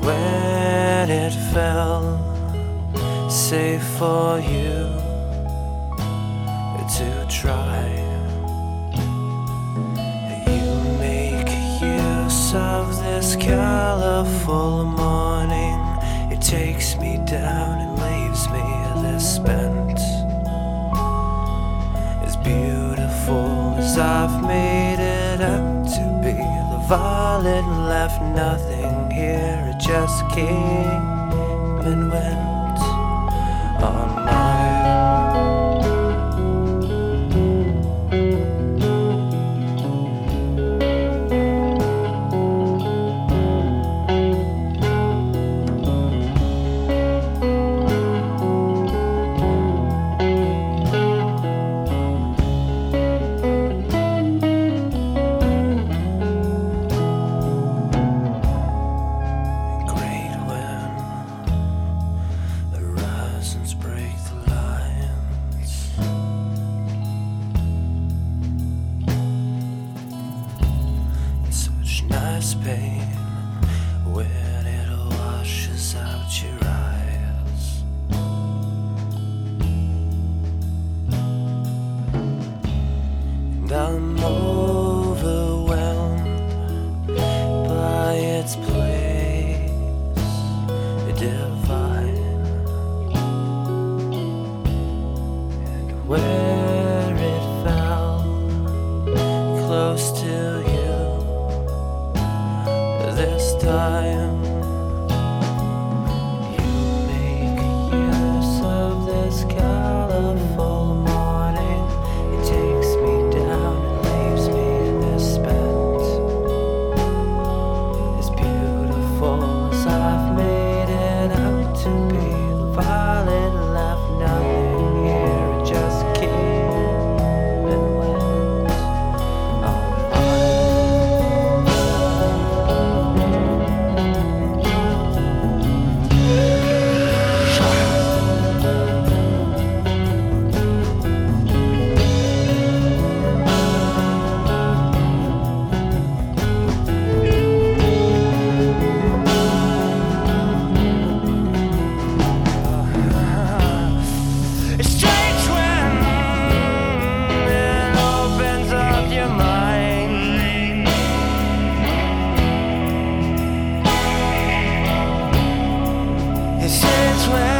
when it fell safe for you to try. You make use of this colorful morning. It takes me down and leaves me this spent. As beautiful as I've made it out to be, the violet left nothing here. It just came and went on mine. Nice pain when it washes out your eyes. And I'm overwhelmed by its place divine, and where it fell close to you this time. You make use of this colorful morning. It takes me down and leaves me this spent. As beautiful as I've made it out to be, the violet left nothing here. It just came and went on It's strange when it opens up your mind. It's strange when